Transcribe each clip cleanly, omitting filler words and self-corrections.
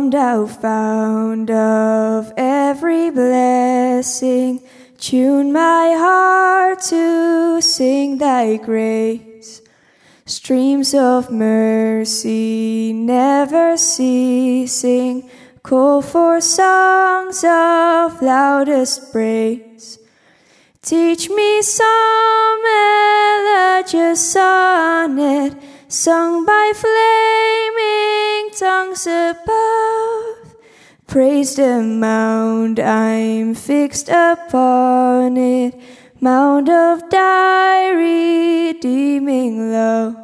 Come thou fount of every blessing, tune my heart to sing thy grace. Streams of mercy never ceasing, call for songs of loudest praise. Teach me some melodious sonnet, sung by flaming tongues above. Praise the mount, I'm fixed upon it, mount of thy redeeming love.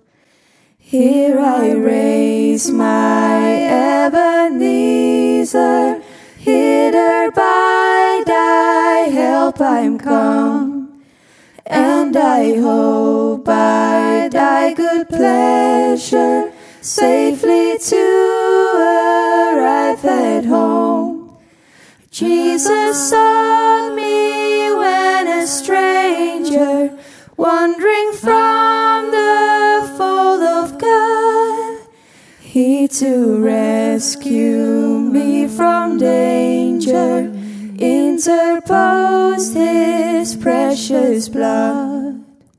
Here I raise my Ebenezer, hither by thy help I'm come, and I hope by thy good pleasure safely to arrive at home. Jesus sought me when a stranger, wandering from the fold of God. He to rescue me from danger interposed his precious blood.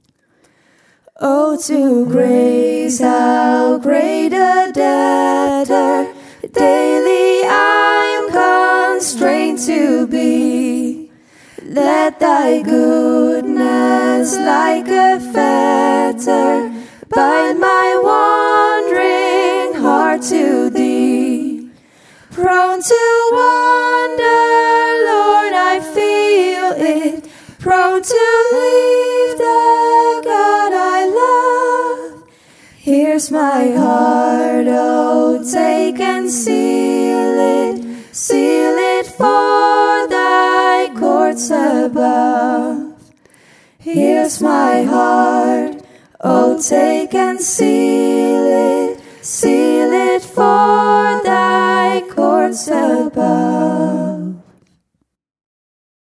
Oh, to grace how great a debtor daily I'm constrained to be. Let thy goodness like a fetter bind my wandering heart to thee. Prone to wander, Lord, I feel it, prone to leave the God I love. Here's my heart, oh, take and seal it for thy courts above. Here's my heart, oh, take and seal it